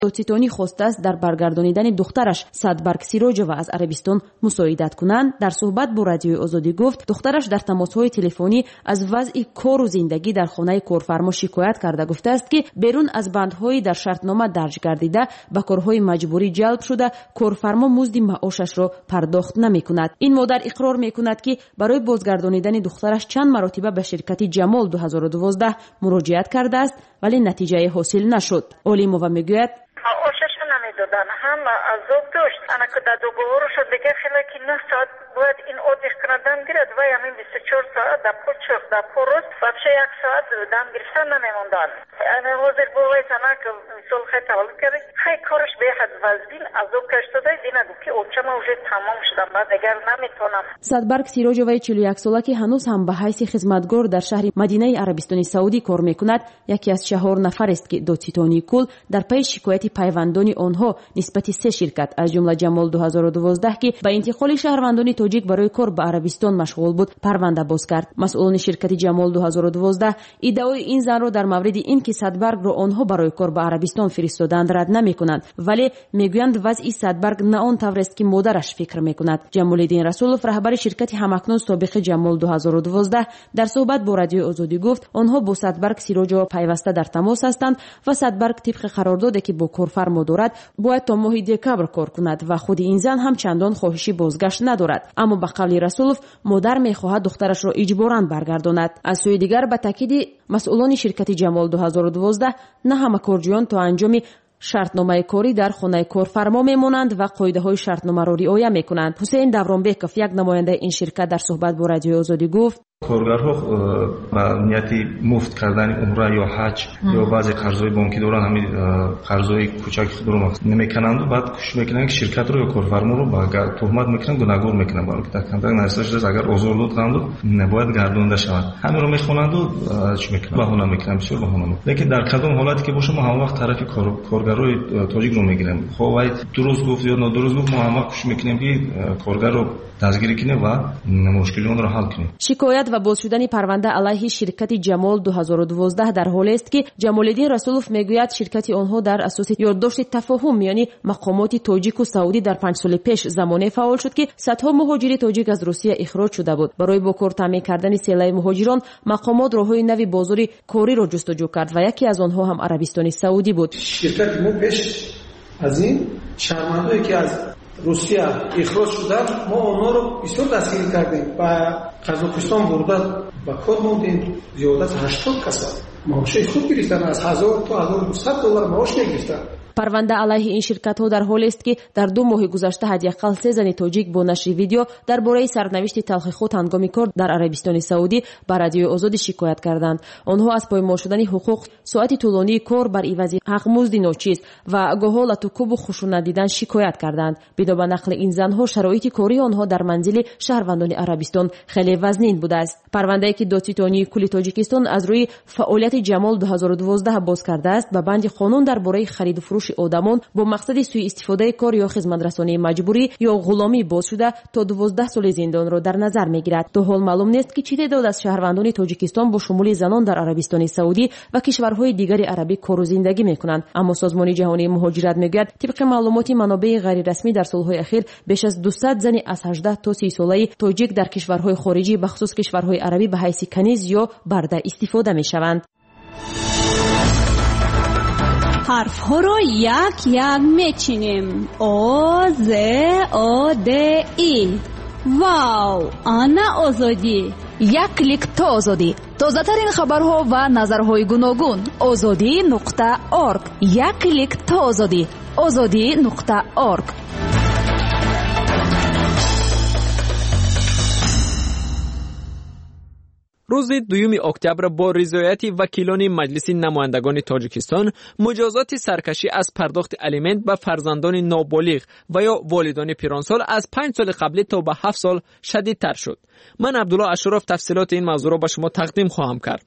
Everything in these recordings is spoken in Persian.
دادستانی خواسته است در برگردانیدن دخترش صدبرگ سیروجووا از عربستان مساعدت کنند. در صحبت با رادیوی آزادی گفت دخترش در تماس‌های تلفنی از وضع کار و زندگی در خانه کارفرما شکایت کرده گفته است که بیرون از بندهای در شرطنامه درج گردیده به کارهای مجبوری جلب شده کارفرما مزد معاشش را پرداخت نمی‌کند. این مادر اقرار می‌کند که برای بازگردانیدن دخترش چند مرتبه به شرکت جمال 2012 مراجعت کرده است ولی نتیجه حاصل نشد. اولیمووا میگوید معاشش نمیدادن هم عذاب داشت انا که در دوگوهر شد دیگه خیلی که 9 ساعت باید این آدیخ کردن گیرد و همین 24 ساعت در پو چخ در پو روز بچه 1 ساعت دم گرفتن نمیموندن. انا حاضر بوید انا که مثال خیلی تولد کرده خیلی کارش به حد وزبین عذاب کشتده دینا گفت که اوچه ما уже تمام شدم بعد دیگر نمیتونم. صدبرگ سیروجووا 41 ساله که هنوز هم به حیث خدمتگار در شهر مدینه عربستان سعودی کار میکند یکی از 4 نفر است که دادستانی کل در پی شکایت پیوندان آنها نسبت 3 شرکت از جمله جمال 2012 که به انتقال شهروندان تاجیک برای کار به عربستان مشغول بود پرونده باز کرد. مسئولان شرکت جمال 2012 ادعای این زن را در مورد اینکه صدبرگ را آنها برای کار به عربستان فرستادند رد نمیکنند ولی میگویند وضع صدبرگ نه آن طور است که مادرش فکر میکند. جمال‌الدین رسولوف رهبر شرکت همکنون سابق جمال 2012 در صحبت با رادیو آزادی گفت آنها با صدبرگ سیروجووا پیوسته در تماس هستند و صدبرگ طبق قراردادی که با کارفرما دارد باید تا ماه دکبر کار کند و خود این زن هم چندان خواهشی بازگشت ندارد. اما به قول رسولوف مادر میخواهد دخترش را اجباراً برگرداند. از سوی دیگر به تاکید مسئولان شرکت جمال 2012 نه همه کارجویان تا انجام شرطنامه کاری در خانه کارفرما میمانند و قاعده های شرطنامه را رعایت میکنند. حسین دورانبکوف یک نماینده این شرکت در صحبت با رادیو آزادی گفت کارگرها با نیت مفت کردن عمره یا حج یا بعضی قرضای بانکی دارن همین قرضای کوچک خود رو نمیکنند و بعد کوشش میکنن که شرکت رو یا کارفرما رو با تهمت میکنن گناهگار میکنن برای که در کنترل نرسیده اگر آزار دادند نباید گردونده شود همین رو میخونند و چی میکنن بهانه میکنن بسیار بهانه. لیکن در کدام حالتی که باشه ما هم وقت طرف کارگرای تاجیک رو میگیریم خب درست گفت یا نادرست گفت ما هم وقت کوشش میکنیم که کارگر رو دستگیری کنیم و مشکل اون رو حل کنیم. شکایت و باز شدن پرونده علیه شرکت جمال 2012 در حالی است که جمال‌الدین رسولوف میگوید شرکت آنها در اساس یادداشت تفاهم میانی مقامات تاجیک و سعودی در 5 سال پیش زمانه فعال شد که صدها مهاجر تاجیک از روسیه اخراج شده بود. برای با کار تامین کردن سیلای مهاجران مقامات راههای نوی بازار کاری را جستجو کرد و یکی از آنها هم عربستان سعودی بود. شرکت ما پیش از این شهروندانی که از روسیه اخراج شدن ما آنها رو بسیار دستگیر کردیم و قزاقستان بردن و کار موندیم زیاد از 80 کس معاش خوب گرفتن از 1000 تا 1200 دلار معاش میگرفتن. پرونده علیه این شرکت‌ها در حالی است که در 2 ماه گذشته حداقل 3 زن تاجیک با نشر ویدیو درباره سرنوشت تلخ خود هنگام کار در عربستان سعودی به رادیو آزادی شکایت کردند. آنها از پایمال شدن حقوق، ساعت طولانی کار بر عوض حق مزد ناچیز و گهالت و کوب و خشونت دیدن شکایت کردند. بدون نقل این زنها شرایط کاری آنها در منزل شهروندان عربستان خیلی وزنین بوده است. پرونده‌ای که دادستانی کل تاجیکستان از روی فعالیت جمال 2012 باز کرده است به بند قانون درباره خرید و فروش آدمان با مقصد سوء استفاده کار یا خدمت رسانی مجبوری یا غلامی باز شده تا 12 سال زندان را در نظر میگیرد. تا حال معلوم نیست که چه تعداد از شهروندان تاجیکستان با شمول زنان در عربستان سعودی و کشورهای دیگر عربی کار و زندگی میکنند. اما سازمان جهانی مهاجرت میگوید طبق معلومات منابع غیر رسمی در سالهای اخیر بیش از 200 زن از 18 تا 30 ساله تاجیک در کشورهای خارجی به خصوص کشورهای عربی به حیث کنیز یا برده استفاده میشوند. حرف ها رو یک یک میچینیم. او ز او د ای. واو، آنا آزادی. یک کلیک تا آزادی. تازه ترین خبرها و نظرهای گوناگون. azadi.org. یک کلیک تا آزادی. azadi.org. روز 2 اکتبر با رضایت وکیلان مجلس نمایندگان تاجیکستان مجازات سرکشی از پرداخت الیمنت به فرزندان نابالغ و یا والدان پیرانسال از 5 سال قبلی تا به 7 سال شدیدتر شد. من عبدالله اشرف تفصیلات این موضوع را به شما تقدیم خواهم کرد.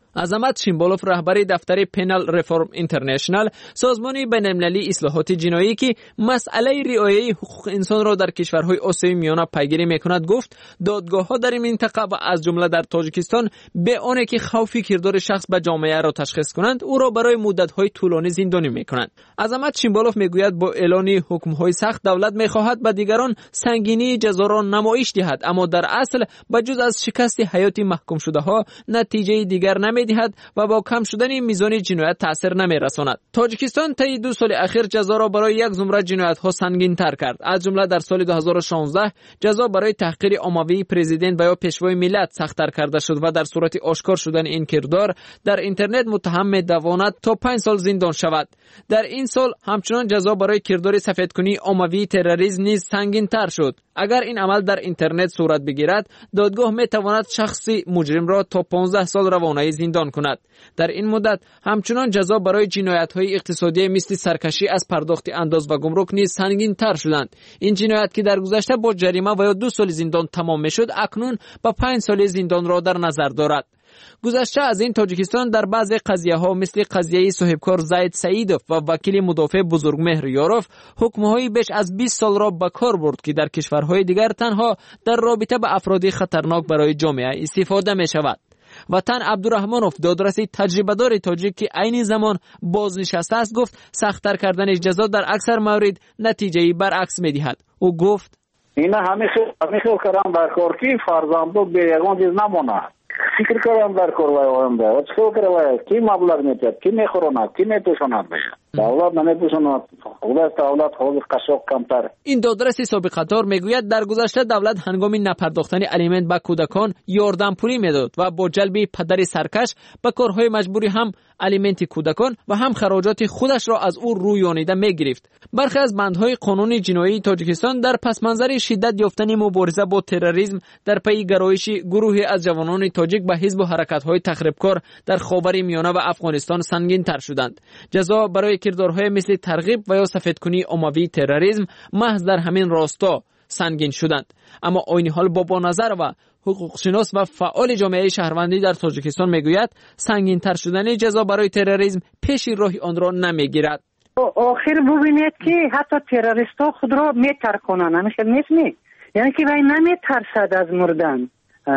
عظمت شیمبولوف رهبر دفتر پنال رفرم اینترنشنال، سازمان بین‌المللی اصلاحات جنایی که مسئله رعایت حقوق انسان را در کشورهای آسیای میانه پیگیری میکند، گفت دادگاه‌ها در این منطقه و از جمله در تاجیکستان به آنکه که خوفی کردار شخص به جامعه را تشخیص کنند او را برای مدت‌های طولانی زندانی میکنند. عظمت شیمبولوف میگوید با اعلان حکم‌های سخت دولت میخواهد به دیگران سنگینی جزا را نمایش دهد، اما در اصل بجز از شکست حیاتی محکوم شده ها نتیجه دیگر نمیدهد و با کم شدن میزان جنایت تاثیر نمیرساند. تاجیکستان طی 2 سال اخیر جزا را برای یک زمره جنایت ها سنگین تر کرد. از جمله در سال 2016 جزا برای تحقیر عمومی پرزیدنت و یا پیشوای ملت سخت‌تر کرده شد و در صورت آشکار شدن این کردار در اینترنت متهم می‌تواند تا 5 سال زندان شود. در این سال همچنان جزا برای کردار سفیدکنی عمومی تروریسم نیز سنگین تر شد. اگر این عمل در اینترنت صورت بگیرد، دادگاه می‌تواند شخصی مجرم را تا 15 سال روانه زندان کند. در این مدت همچنان جزا برای جنایت‌های اقتصادی مثل سرکشی از پرداخت انداز و گمرک نیز سنگین تر شدند. این جنایت که در گذشته با جریمه و یا 2 سال زندان تمام می‌شد، اکنون با 5 سال زندان را در نظر دارد. گذشته از این تاجیکستان در بعضی قضیه‌ها مثل قضیه صاحبکار زید سعیدوف و وکیل مدافع بزرگمهر یاروف حکم‌های بیش از 20 سال را به کار برد که در کشورهای دیگر تنها در رابطه با افراد خطرناک برای جامعه استفاده می‌شود. وطن عبدالرحمانوف دادرس تجربه‌دار تاجیک که عین زمان بازنشسته است گفت سخت‌تر کردن جزا در اکثر موارد نتیجه برعکس می‌دهد. او گفت اینا همیشه کردن در کار کی فرزندو به یگان چیز نمونه. فکر کردم در کار وایم ده. چه کردم؟ کی مبلغ می‌دهد؟ کی می‌خورند؟ کی می‌پوشاند؟ دولت نمی‌پوشاند. دولت خود قشاق کمتر. این دادرس سابقه‌دار میگوید در گذشته دولت هنگام نپرداختن الیمنت به کودکان یاردم پولی میداد و با جلب پدر سرکش به کارهای مجبوری هم الیمنت کودکان و هم خراجات خودش را از او رویانیده می‌گرفت. برخی از بندهای قانون جنایی تاجیکستان در پس‌منظر شدت یافتن مبارزه با تروریسم در پی گرایش گروهی از جوانان تاجیک به حزب و حرکت‌های تخریبکار در خاورمیانه و افغانستان سنگین تر شدند. جزا برای کردارهای مثل ترغیب و یا سفیدکنی عمومی تروریسم محض در همین راستا سنگین شدند. اما عین حال با نظر و حقوق شناس و فعال جامعه شهروندی در تاجیکستان میگوید سنگین تر شدن جزا برای تروریسم پیش راه آن را نمیگیرد. آخر ببینید که حتی تروریست‌ها خود را میترکونند، همیشه نیست. یعنی که وای نمیترسد از مردن.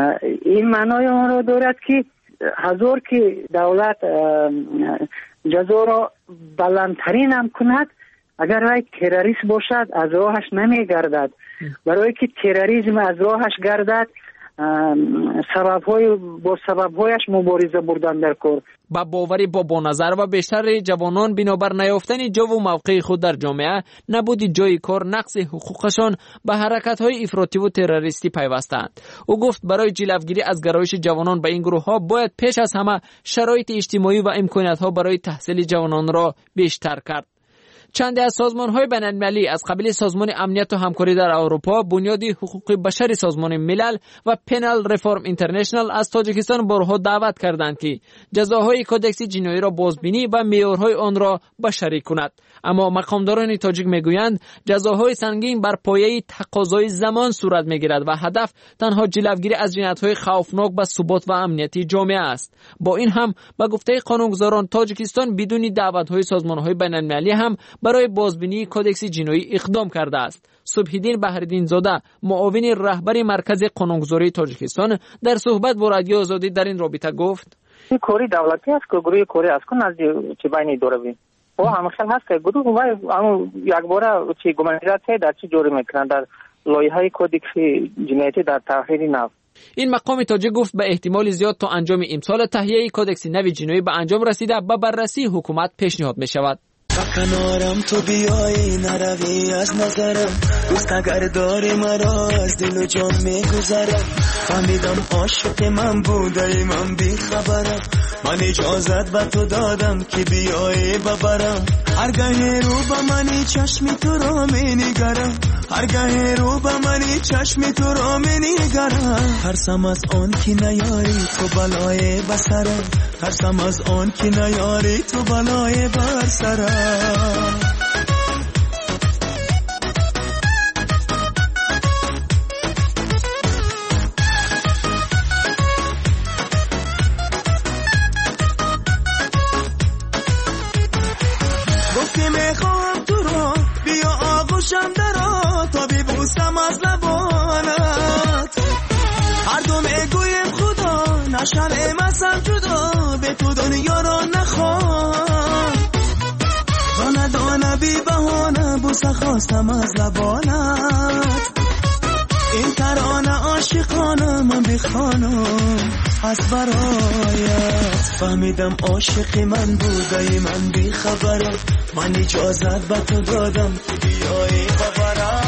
این معنای آن را دارد که هزار که دولت جزا را بلندترین هم کند، اگر وای تروریست باشد از راهش نمیگردد. برای که تروریسم از راهش گردد با سبب‌هایش مبارزه بردن در کار. با باوری با نظر و بیشتر جوانان بنابر نیافتن جو و موقع خود در جامعه، نبود جای کار، نقص حقوقشان به حرکت‌های افراطی و تروریستی پیوستند. او گفت برای جلوگیری از گرایش جوانان به این گروه‌ها باید پیش از همه شرایط اجتماعی و امکانات‌ها برای تحصیل جوانان را بیشتر کرد. چند از سازمان‌های بین‌المللی از قبیل سازمان امنیت و همکاری در اروپا، بنیاد حقوق بشر سازمان ملل و پنال رفرم اینترنشنال از تاجیکستان بارها دعوت کردند که جزاهای کودکس جنایی را بازبینی و معیارهای آن را بشری کند. اما مقامداران تاجیک میگویند جزاهای سنگین بر پایه تقاضای زمان صورت میگیرد و هدف تنها جلوگیری از جنایت‌های خوفناک به ثبات و امنیتی جامعه است. با این هم به گفته قانونگذاران تاجیکستان بدون دعوت‌های سازمان‌های بین‌المللی هم برای بازبینی کودکس جنایی اقدام کرده است. صبحیدین بهردین زاده، معاون رهبر مرکز قانونگذاری تاجیکستان، در صحبت با رادیو آزادی در این رابطه گفت: این کاری دولتی است که گروه کاری است که از چه بینی داره و همیشه هست که گروه و یک بار چه گمانیت در چه جوری میکنند در لایحه کودکس جنایتی در تحریر نو. این مقام تاجیک گفت به احتمال زیاد تا انجام امسال تهیه کودکس نو جنایی به انجام رسیده به بررسی حکومت پیشنهاد می شود. کنارم تو بیایی نروی از نظرم، دوست اگر داری مرا از دل و جان میگذرم. فهمیدم عاشق من بودی من بی خبرم، من اجازت به تو دادم که بیایی ببرم. هرگاه رو به منی چشمی تو را می نگرم، هرگاه رو به منی چشمی تو را می نگرم. ترسم از آن که نیاری تو بلای بسرم، ترسم از آن که نیاری تو بلای بسرم. بشر مثل جدا به تو دنیا را نخواه دانه دانه بی بهانه بوسه خواستم از لبانت این ترانه عاشقانه من بخوانم از برایت فهمیدم عاشقی من بودی من بی خبرم من اجازت به تو دادم که بیایی ببرم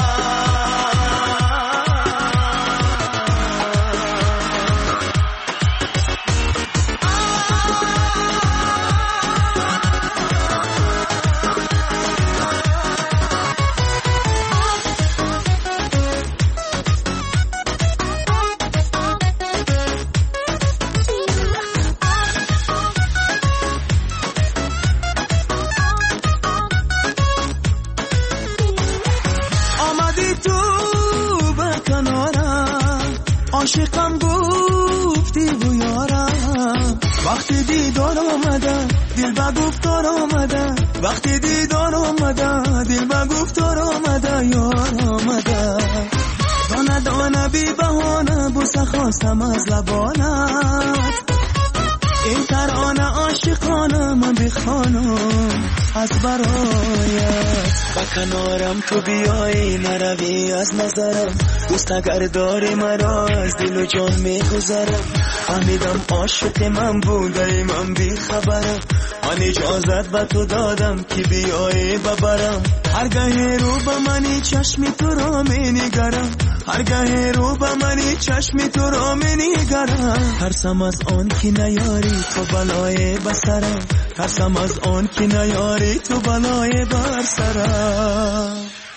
عاشقم گفتی و یارم وقتی دیدار آمده دل به گفتار آمده وقتی دیدار آمده دل به گفتار آمده یار آمده دانه دانه بی بهانه بوسه خواستم از لبانت این ترانه عاشقانه من بخوانم از برایت با کنارم تو بیایی نروی از نظرم دوست اگر داری مرا از دل و جان میگذرم فهمیدم عاشق من بودی من بی خبرم من اجازت به تو دادم که بیایی ببرم هرگاه رو به منی چشمی تو را می نگرم هرگاه رو به منی چشمی تو را می نگرم ترسم از آن که نیاری تو بلای بسرم ترسم از آن که نیاری تو بلای بر سرم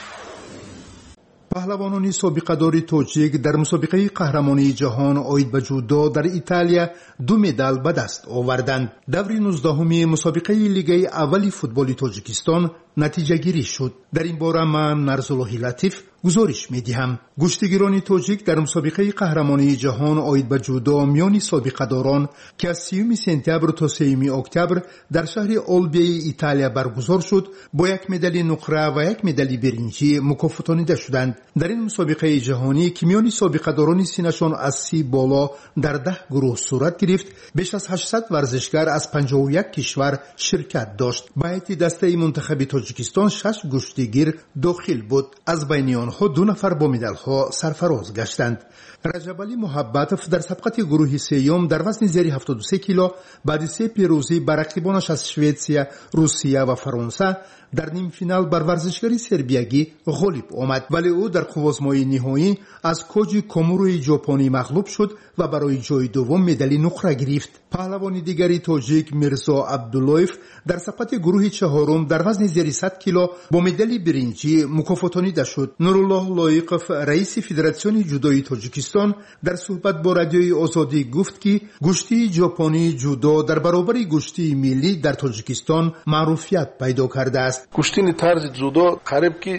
پهلوانان سابقه‌دار تاجیک در مسابقه قهرمانی جهان آید به جودو در ایتالیا 2 مدال به دست آوردند. دور 19 مسابقه لیگ اول فوتبال تاجیکستان نتیجه گیری شد. در این باره من نرزالله لطیف گزارش می‌دهم. گشتگیران تاجیک در مسابقه قهرمانی جهان آید به جودو میان سابقه‌داران که از 30 سپتامبر تا 3 اکتبر در شهر اولبی ایتالیا برگزار شد با 1 مدال نقره و 1 مدال برنجی مکافاتانیده شدند. در این مسابقه جهانی که میان سابقه‌داران سینشان از 30 بالا در 10 گروه صورت گرفت بیش از 800 ورزشکار از 51 کشور شرکت داشت. به هیئت دسته منتخب تاجیکستان 6 گشتگیر داخل بود. از بین آنها 2 نفر با مدال‌ها سرفراز گشتند. رجب علی محبتов در سبقت گروه سیوم در وزن زیر 73 کیلو بعد 3 پیروزی بر رقیبانش از شویتسیا، روسیه و فرانسه در نیم فینال بر ورزشکاری سربیایی غالب آمد، ولی او در قوازمای نهایی از کوجی کوموروی ژاپنی مغلوب شد و برای جای دوم مدال نقره گرفت. پهلوان دیگری تاجیک میرزا عبداللایف در سبقت گروه چهارم در وزن زیر 100 کیلو با مدال برنجی مکافاتانیده شد. نورالله لایقف رئیس فدراسیون جودوی تاجیکستان در صحبت با رادیوی آزادی گفت که گشتی ژاپنی جودو در برابر گشتی ملی در تاجیکستان معروفیت پیدا کرده است. گشتین طرز جودو قریب که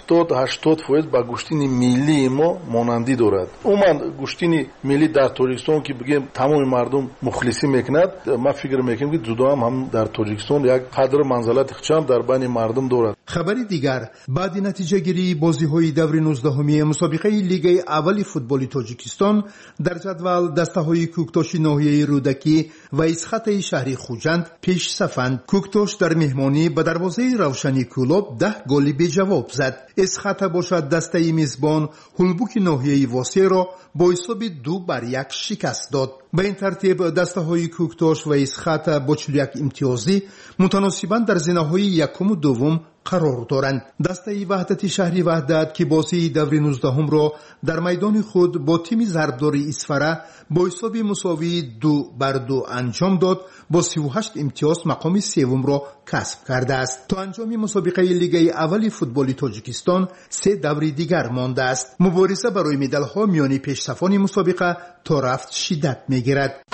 70-80% با گشتین ملی ما مانندی دارد. عموما گشتین ملی در تاجیکستان که بگیم تمام مردم مخلصی میکند، ما فکر میکنیم که جودو هم در تاجیکستان یک قدر منزلت خچم در بین مردم دارد. خبری دیگر بعد نتیجه گیری بازی‌های دور 19 مسابقه لیگ اول فوتبال تاجیکستان در جدول دسته‌های کوکتاش ناحیه رودکی و اسخط شهر خوجند پیش صفند. کوکتاش در مهمانی به دروازه روشنی کلوب 10 گل به جواب زد. اسخط باشد دسته میزبان هولبوک ناحیه واسه را با حساب 2-1 شکست داد. به این ترتیب دسته‌های کوکتاش و اسخط با 41 امتیازی متناسباً در زینه‌های یکم و دوم قرار دارند. دسته وحدت شهری وحدت که بازی دور 19 را در میدان خود با تیم ضربدار اسفره با حساب مساوی 2-2 انجام داد، با 38 امتیاز مقام سوم را کسب کرده است. تا انجام مسابقه لیگ اول فوتبال تاجیکستان 3 دور دیگر مانده است. مبارزه برای مدال‌ها میان پیشصفان مسابقه تا رفت شدت می‌گیرد.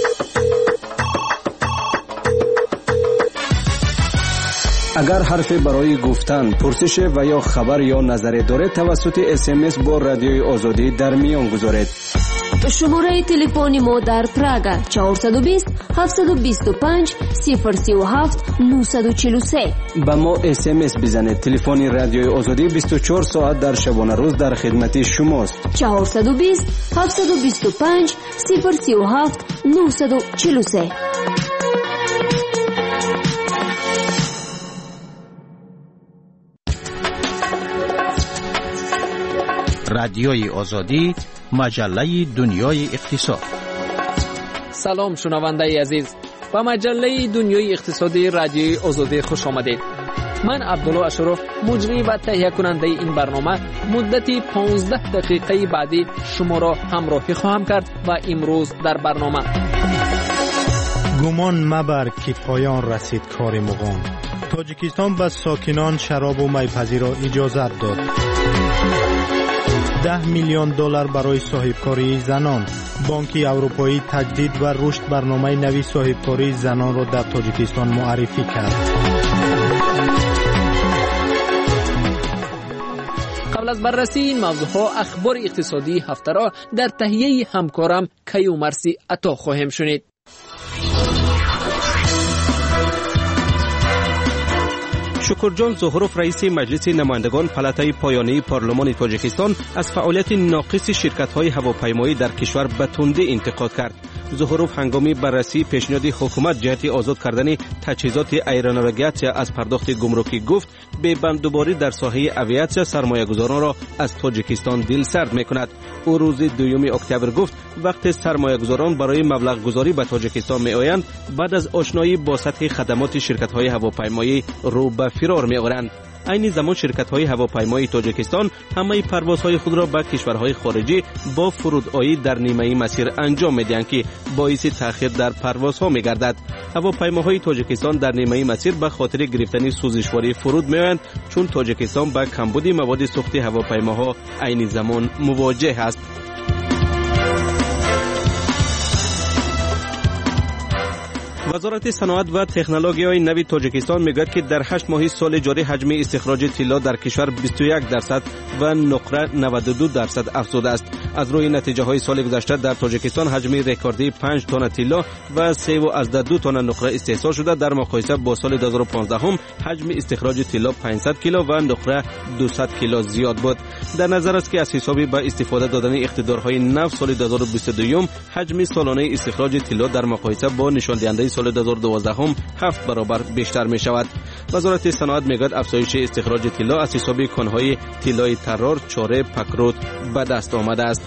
اگر حرفی برای گفتن، پرسش و یا خبر یا نظری دارید توسط SMS با رادیوی آزادی در میان گذارید. شماره تلفن ما در پراگ 420 725 037 943. با ما SMS بزنید. تلفن رادیوی آزادی 24 ساعت در شبانه روز در خدمت شماست. 420 725 037 943. رادیوی آزادی، مجله دنیای اقتصاد. سلام شنونده عزیز، با مجله دنیای اقتصادی رادیوی آزادی خوش آمدید. من عبدالله اشرف، مجری و تهیه کننده این برنامه، مدتی 15 دقیقه بعدی شما را همراهی خواهم کرد و امروز در برنامه: گمان مبر که پایان رسید کار مغان. تاجیکستان به ساکنان شراب و میپزی را اجازت داد. 10 میلیون دلار برای صاحبکاری زنان. بانک اروپایی تجدید و رشد برنامه نوی صاحبکاری زنان را در تاجیکستان معرفی کرد. قبل از بررسی این موضوعها، اخبار اقتصادی هفته را در تهیه همکارم کیومرسی عطا خواهیم شنید. شکرجان زهروف، رئیس مجلس نمایندگان پلاتای پایانی پارلمان تاجیکستان، از فعالیت ناقص شرکت‌های هواپیمایی در کشور به تندی انتقاد کرد. زهروف هنگام بررسی پیشنهاد حکومت جهت آزاد کردن تجهیزات ایروناویگاسیا از پرداخت گمرکی گفت به بندوباری در ساحه اویاسیا سرمایه‌گذاران را از تاجیکستان دلسرد می‌کند. او روز 2 اکتبر گفت وقتی سرمایه‌گذاران برای مبلغ گذاری به تاجیکستان می‌آیند، بعد از آشنایی با سطح خدمات شرکت‌های هواپیمایی رو به فرار می‌آورند. این زمان شرکت‌های هواپیمایی تاجیکستان همه پروازهای خود را به کشورهای خارجی با فرودآیی در نیمه مسیر انجام می‌دهند که باعث تأخیر در پروازها می‌گردد. هواپیماهای تاجیکستان در نیمه مسیر به خاطر گرفتن سوزشواری فرود می‌آیند، چون تاجیکستان با کمبود مواد سوخت هواپیماها این زمان مواجه است. وزارت صنعت و تکنولوژی نوی تاجیکستان میگوید که در 8 ماه سال جاری حجم استخراج طلا در کشور 21% و نقره 92% افزوده است. از روی نتیجه های سال گذشته در تاجیکستان حجم رکوردی 5 تن طلا و 3.2 تن نقره استحصال شده. در مقایسه با سال 2015 هم حجم استخراج طلا 500 کیلو و نقره 200 کیلو زیاد بود. در نظر است که از حساب به استفاده دادن اقتدارهای نفت سال 2022 حجم سالانه استخراج طلا در مقایسه با نشان دهنده سال 2012 هم 7 برابر بیشتر می شود. وزارت صنعت میگوید افزایش استخراج طلا از حساب کانهای طلای ترار، چاره، پکروت به دست آمده است.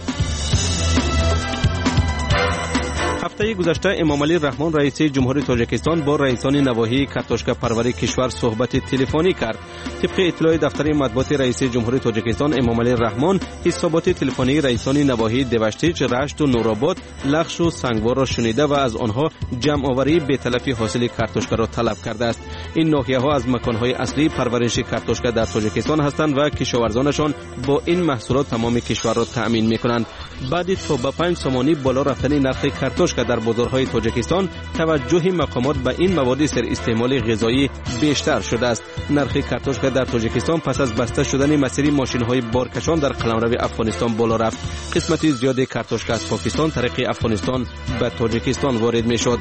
هفته گذشته امام علی رحمان رئیس جمهوری تاجیکستان با رئیسان نواحی کارتوشکا پروری کشور صحبت تلفنی کرد. طبق اطلاع دفتر مطبوعات رئیس جمهوری تاجیکستان امام علی رحمان حسابات تلفنی رئیسان نواحی دوشتیچ، رشت و نورآباد، لخش و سنگوار را شنیده و از آنها جمع آوری به تلفی حاصل کارتوشکا را طلب کرده است. این ناحیه ها از مکانهای اصلی پرورش کارتوشکا در تاجیکستان هستند و کشاورزانشان با این محصولات تمام کشور را تأمین می‌کنند. بعد تا به 5 سومانی بالا رفتن نرخ کارتوشکا در بازارهای تاجیکستان، توجه مقامات به این مواد سر استعمال غذایی بیشتر شده است. نرخ کارتوشکا در تاجیکستان پس از بسته شدن مسیر ماشین‌های بارکشان در قلمرو افغانستان بالا رفت. قسمت زیاد کارتوشکا از پاکستان طریق افغانستان به تاجیکستان وارد می‌شد.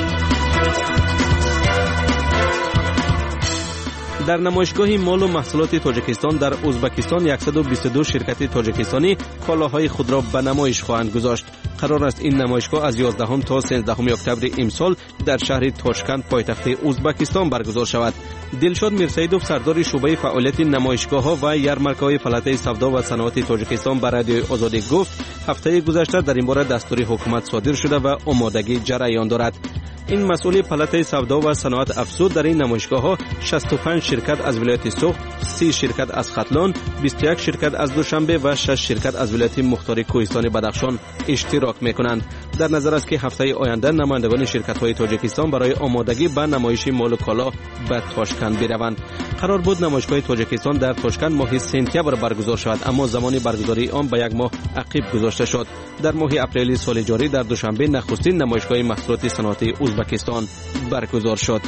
در نمایشگاه مال و محصولات تاجیکستان در ازبکستان 122 شرکت تاجیکستانی کالاهای خود را به نمایش خواهند گذاشت. قرار است این نمایشگاه از 11 تا 13 اکتبر امسال در شهر تاشکند پایتخت ازبکستان برگزار شود. دلشاد میرسیدوف سردار شعبه فعالیت نمایشگاه‌ها و یارمارک‌های پلاتای سودا و صنعت تاجیکستان به رادیوی آزادی گفت هفته گذشته در این باره دستور حکومت صادر شده و آمادگی جریان دارد. این مسئول پلاتای سودا و صنعت افزود در این نمایشگاه‌ها 65 شرکت از ولایت سوخت، 30 شرکت از ختلان، 21 شرکت از دوشنبه و 6 شرکت از ولایت مختار کوهستان بدخشان اشتراک می‌کنند. در نظر است که هفته آینده نمایندگان شرکت‌های تاجیکستان برای آمادگی به نمایش مال و کالا به تاشکند بروند. قرار بود نمایشگاه تاجیکستان در تاشکند ماه سپتامبر برگزار شود، اما زمان برگزاری آن به 1 ماه عقب گذاشته شد. در ماه اپریل سال جاری در دوشنبه نخستین نمایشگاه محصولات صنعتی ازبکستان برگزار شد.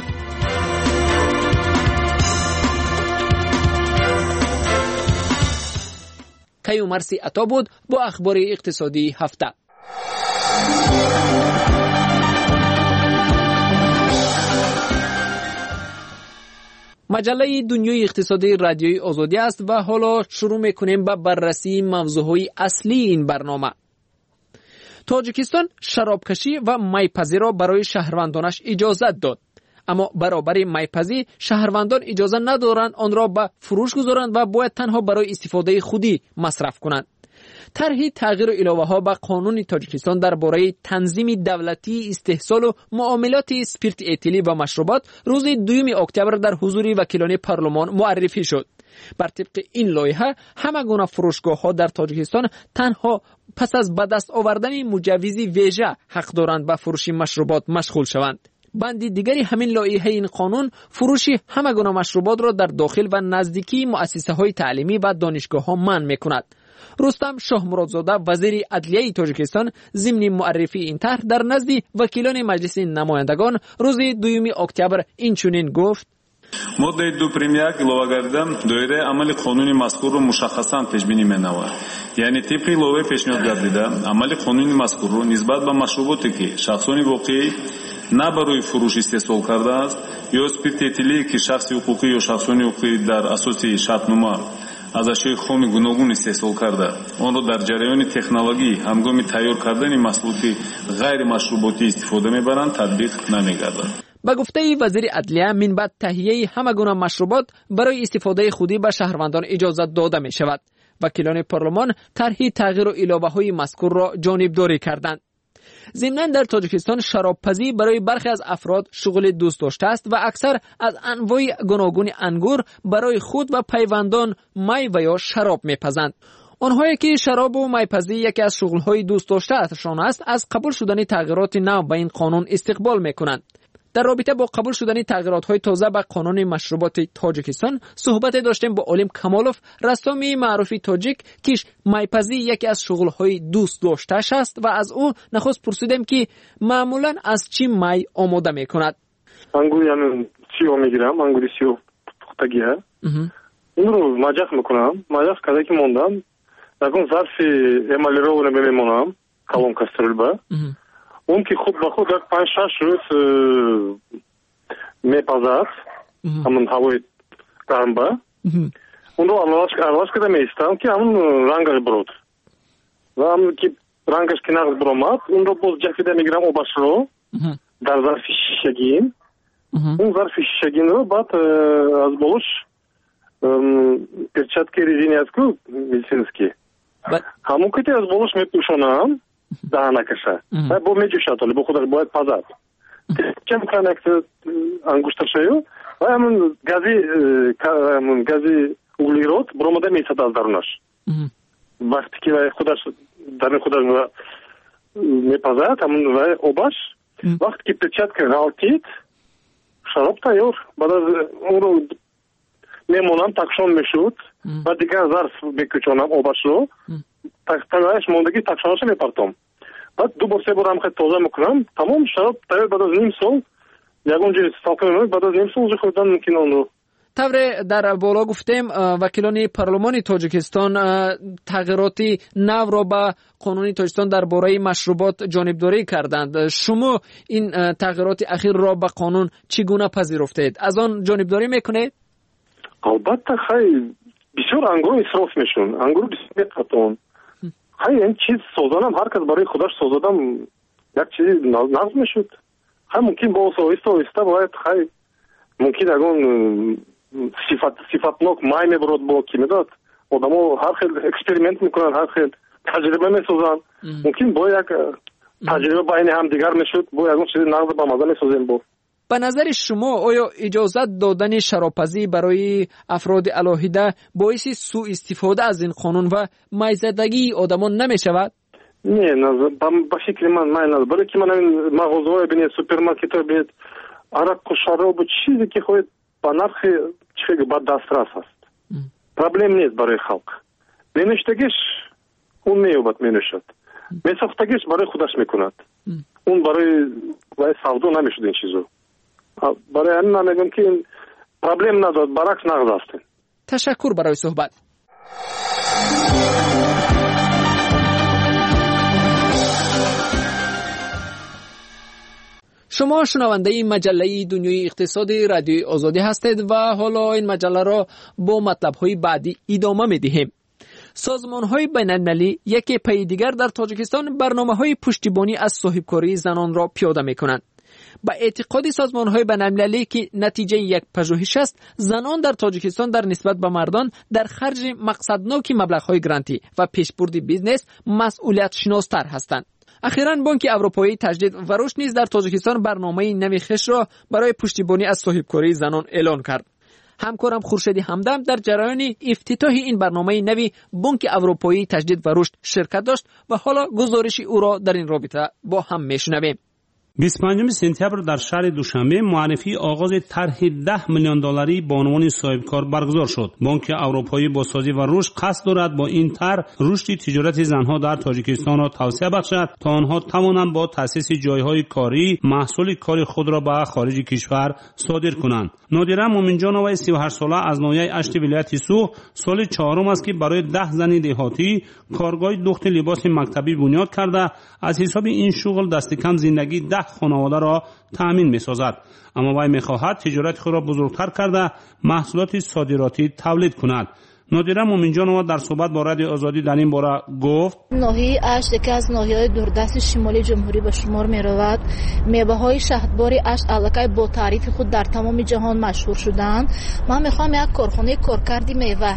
کیومرسی عطا بود با اخبار اقتصادی هفته. مجله دنیای اقتصادی رادیوی آزادی است و حالا شروع میکنیم با بررسی موضوعهای اصلی این برنامه. تاجیکستان شرابکشی و میپزی را برای شهروندانش اجازت داد، اما برابر میپزی شهروندان اجازه ندارند آن را به فروش گذارند و باید تنها برای استفاده خودی مصرف کنند. طرح تغییر الوه ها به قانون تاجیکستان درباره تنظیم دولتی استحصال و معاملات اسپریت اتیلی و مشروبات روز 2 اکتبر در حضور وکیلان پارلمان معرفی شد. بر طبق این لایحه همه گونه فروشگاه ها در تاجیکستان تنها پس از به دست آوردن مجوز ویژه حق دارند به فروش مشروبات مشغول شوند. بند دیگری همین لایحه این قانون فروش همه گونه مشروبات را در داخل و نزدیکی مؤسسه های تعلیمی و دانشگاه ها منع می‌کند. رستم شاه مرادزاده وزیر عدلیه تاجیکستان ضمن معرفی این طرح در نزد وکیلان مجلس نمایندگان روز 2 اکتبر اینچنین گفت: ماده 2.1 иловагарда доираи амали қонуни мазкурро мушаххасан пешбинӣ менамояд. яъне тибқи иловаи пешниҳод гардида амали қонуни мазкурро нисбат ба машруботе ки шахсони воқеӣ на барои фурӯш истеҳсол кардааст ё спирти этилие ки шахси ҳуқуқӣ ё шахсони ҳуқуқӣ дар асоси шартнома аз ашёи хоми гуногун истеҳсол карда онро дар ҷараёни технологӣ ҳангоми тайёр кардани маҳсулоти ғайримашруботӣ истифода мебаранд татбиқ намегардад. با گفته وزیر عدلیه من بعد تهیه همه گونه مشروبات برای استفاده خودی به شهروندان اجازه داده می شود. وکیلان پارلمان طرح تغییر و الوه های مذکور را جانبداری کردند. ضمناً در تاجیکستان شرابپزی برای برخی از افراد شغل دوست داشته است و اکثر از انواع گوناگون انگور برای خود و پیوندان می و یا شراب میپزند. آنهایی که شراب و میپزی یکی از شغل‌های دوست داشته‌شان است از قبول شدن تغییرات نو به این قانون استقبال میکنند. در رابطه با قبول شدن تغییرات‌های تازه به قانون مشروبات تاجیکستان صحبت داشتیم با علیم کمالوف، رسامی معروف تاجیک که میپزی یکی از شغل‌های دوست داشته‌اش است و از او نخست پرسیدیم که معمولاً از چی می آماده می‌کند. انگور یعنی سیو میگیرم، انگور سیو پختگیه. این رو ماجاق میکنم، ماجاق کدایی که موندم، یکم ظرف امالیرو نمیمونم، کلام کسترول با. اون که خود با خود 5-6 روز میپزد، همون هوای گرم با. اون رو علاش کده میستم که همون رنگش برود. و همون که رنگش کنار برامد، اون رو باز جفیده میگیرم اوباش رو در ظرف شیشگین. اون ظرف شیشگین رو بعد از بولش перчатки резиновку медицинские. Хамон ки аз болош мепӯшонам даҳанакаша. Бо меҷӯшад, бо худаш бояд пазад. Чем канакта ангушташаю, ва ҳамон гази углерод бромада месад аз дарунаш. Вақте ки худаш даруни худаш мепазад, ҳамон обаш, вақте ки перчатка ғалтид, шароб тайёр. Баъд аз онро мемонам, такшон мешуд ва дигар зарф мекӯчонам обашро, тагаш мондагӣ такшонашо мепартом. баъд 2-3 бор ҳамхе тоза мекунам, тамом шароб тайёр. баъд аз ним сол ягон ҷои салқин мемонад, баъд аз ним сол ӯзо хӯрдан мумкин онро. طور در بالا گفتیم وکیلان پارلمان تاجیکستان تغییرات نو را به قانون تاجیکستان درباره مشروبات جانبداری کردند. شما این تغییرات اخیر را به قانون چگونه پذیرفتید؟ از آن جانبداری میکنید؟ البته خیلی بسیار انگور اسراف میشون، انگور بسیار میقطعون. خیلی این چیز سازانم هر کس برای خودش سازادم یک چیزی نظم میشد. خیلی ممکن با آهسته باید خیلی ممکن اگون صفاتنок май мебурад бо ки медад одамо ҳар хел эксперимент мекунанд, ҳар хел таҷриба месозанд. мумкин бо як таҷриба байни ҳамдигар мешуд, бо ягон чизи нағз ба маза месозем. бо به نظر شما آیا اجازت دادن شرابپزی برای افراد علاهیده باعث سوء استفاده از این قانون و میزدگی آدمان نمی شود؟ نه با فکر من نه، برای که من این مغازه‌های ببینید، سوپرمارکت‌ها ببینید، عرق و شراب و چیزی که خود با نرخ چیزی با دسترس است. پرابلم نیست برای خلق. منوشتگیش اون میوبد منوشد. میساختگیش برای خودش میکند. اون برای سودا نمیشد این چیزو. برای همین من میگم که این پرابلم ندارد، برعکس نقض است. تشکر برای صحبت. شما شنونده این مجله دنیای اقتصادی رادیوی آزادی هستید و حالا این مجله را با مطلب‌های بعدی ادامه می‌دهیم. سازمان‌های بین‌المللی یکی پی دیگر در تاجیکستان برنامه‌های پشتیبانی از صاحبکاری زنان را پیاده می‌کنند. با اعتقاد سازمان‌های بین‌المللی که نتیجه یک پژوهش است، زنان در تاجیکستان در نسبت به مردان در خرج مقصدناک مبلغ‌های گرانتی و پیشبرد بیزنس مسئولیت شناستر هستند. اخیراً بانک اروپایی تجدید و رشد نیز در تاجیکستان برنامه نوی خویش را برای پشتیبانی از صاحبکاری زنان اعلان کرد. همکارم خورشید همدم در جریان افتتاح این برنامه نوی بانک اروپایی تجدید و رشد شرکت داشت و حالا گزارش او را در این رابطه با هم میشنویم. 25 سپتامبر در شهر دوشنبه معرفی آغاز طرح $10 میلیون با عنوان صاحبکار برگزار شد. بانک اروپایی با سازی و رشد قصد دارد با این طرح رشد تجارت زنها در تاجیکستان را توسعه بخشد تا آنها توانند با تأسیس جایهای کاری محصول کار خود را به خارج کشور صادر کنند. نادره مومنجانova 38 ساله از ناحیه اشت ولایت سوخ سال چهارم است که برای 10 زن دهاتی کارگاه دوخت لباس مکتبی بنیاد کرده از حساب این شغل دست کم زندگی 10 خانواده را تأمین می‌سازد. اما وی می‌خواهد تجارت خود را بزرگتر کرده محصولات صادراتی تولید کند. نادره مومنجانova در صحبت با رادیو آزادی در این باره گفت: ناحیه اشت یکی از ناحیه‌های دوردست شمالی جمهوری به شمار می‌رود. میوه‌های شهدبار اشت الکی با تعریف خود در تمام جهان مشهور شدند. من می‌خوام یک کارخانه کارکردی میوه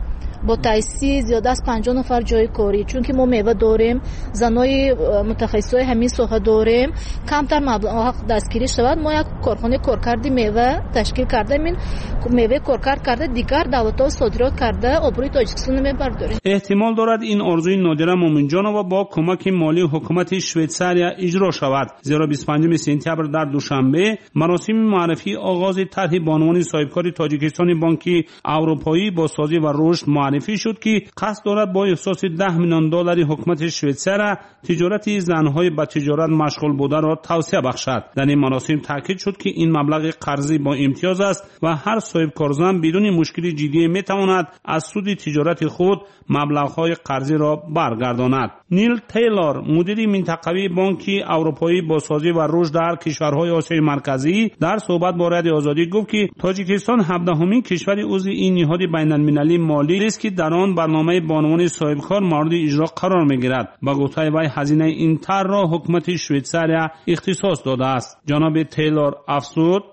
با تأسیس زیاده از 50 نفر جای کاری، چون که ما میوه داریم، زنای متخصصای همین ساحه داریم، کمتر مبلغ دستگیری شود. ما یک کارخانه کارکردی میوه تشکیل کرده، این میوه کارکرد کرده دیگر دولت‌ها صادرات کرده آبروی تاجیکستان میبرداریم. احتمال دارد این آرزوی نادره مومنجانova با کمک مالی حکومت شویتزاریا اجرا شود، زیرا 25 سپتامبر در دوشنبه مراسم معرفی آغاز طرح با عنوان صاحبکاری تاجیکستان بانک اروپایی با سازی و رشد معرفی شد که قصد دارد با اختصاص $10 میلیون حکومت شویتزار تجارت زنهای به تجارت مشغول بوده را توسعه بخشد. در این مراسم تاکید شد که این مبلغ قرضی با امتیاز است و هر صاحبکار زن بدون مشکل جدی میتواند از سود تجارت خود مبلغ‌های قرضی را برگرداند. نیل تیلور مدیر منطقوی بانک اروپایی با سازی و رشد در کشورهای آسیای مرکزی در صحبت با رادیو آزادی گفت که تاجیکستان 17مین کشور عضو این نهاد بین‌المللی مالی است که در آن برنامه با عنوان صاحبکار مورد اجرا قرار می‌گیرد. با گفته وی هزینه این طرح را حکومت شویتزاریا اختصاص داده است. جناب تیلور افزود: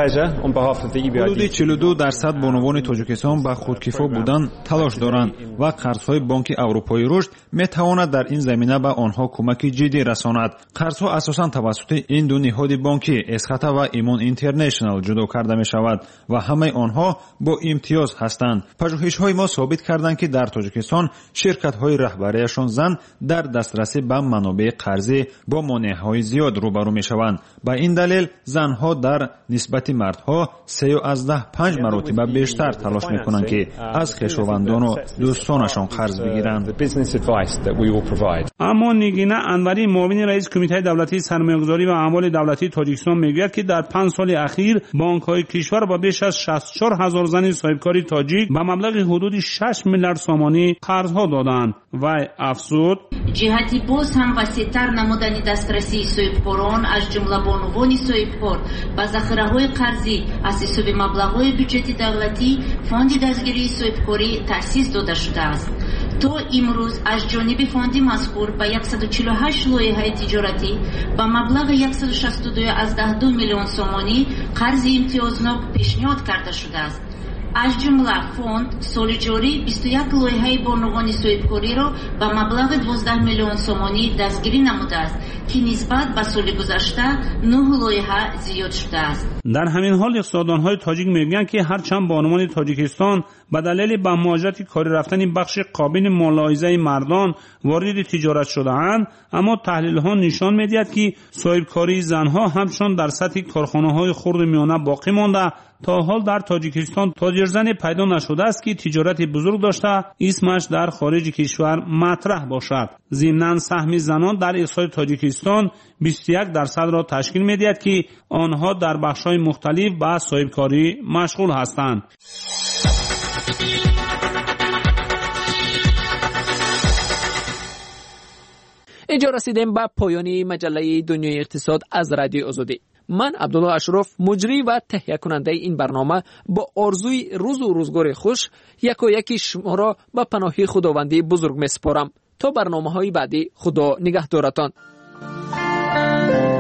حدود 42% بانوان تاجیکستان به خودکفا بودن تلاش دارند و قرض‌های بانک اروپایی رشد می‌تواند در این زمینه به آنها کمک جدی رساند. قرض‌ها اساساً توسط این دو نهاد بانکی اسخاتا و ایمون اینترنشنال جدا کرده می‌شود و همه آنها با امتیاز هستند. پژوهش‌های ما ثابت کردند که در تاجیکستان شرکت‌های رهبریشان زن در دسترسی به منابع قرضی با مانع‌های زیاد روبرو می‌شوند. به این دلیل زنها در نسبت مردها 3.5 مرتبه بیشتر تلاش می‌کنند که از خویشاوندان و دوستانشان قرض بگیرند. اما نگینه انوری معاون رئیس کمیته دولتی سرمایه‌گذاری و اموال دولتی تاجیکستان میگوید که در 5 سال اخیر بانک‌های کشور با بیش از 64,000 زن صاحبکاری تاجیک به مبلغ حدود 6 میلیارد سومانی قرض‌ها دادند. و افزود: جهتی باز هم وسیع‌تر نمودن دسترسی صاحبکاران از جمله بانوان صاحبکار به ذخیره‌های قرضی از حساب مبلغ‌های بودجه دولتی فوند دستگیری صاحبکاری تأسیس داده شده است. تا امروز از جانب فوند مذکور به 148 لایحه تجارتی با مبلغ 162.2 میلیون سومانی قرض امتیازناک پیشنهاد کرده شده است. از جمله فوند سال جاری 21 لایحه بانوان صاحبکاری را به مبلغ 12 میلیون سومانی دستگیری نموده است که نسبت به سال گذشته 9 لایحه زیاد شده است. در همین حال اقتصاددان‌های تاجیک میگویند که هرچند بانوان تاجیکستان به دلیل به مهاجرت کاری رفتن بخش قابل ملاحظه مردان وارد تجارت شده‌اند، اما تحلیل‌ها نشان می‌دهد که صاحبکاری زن‌ها همچنان در سطح کارخانه‌های خرد میانه باقی مانده. تا حال در تاجیکستان تاجرزن پیدا نشده است که تجارت بزرگ داشته اسمش در خارج کشور مطرح باشد. ضمناً سهم زنان در اقتصاد تاجیکستان 21% را تشکیل می‌دهد که آنها در بخش‌های مختلف به صاحبکاری مشغول هستند. اینجا رسیدیم به پایانی مجله دنیای اقتصاد از رادیو آزادی. من عبدالله اشرف مجری و تهیه کننده این برنامه با آرزوی روز و روزگار خوش یکی شما را به پناهی خداوندی بزرگ میسپارم. تا برنامه‌های بعدی خدا نگهدارتان.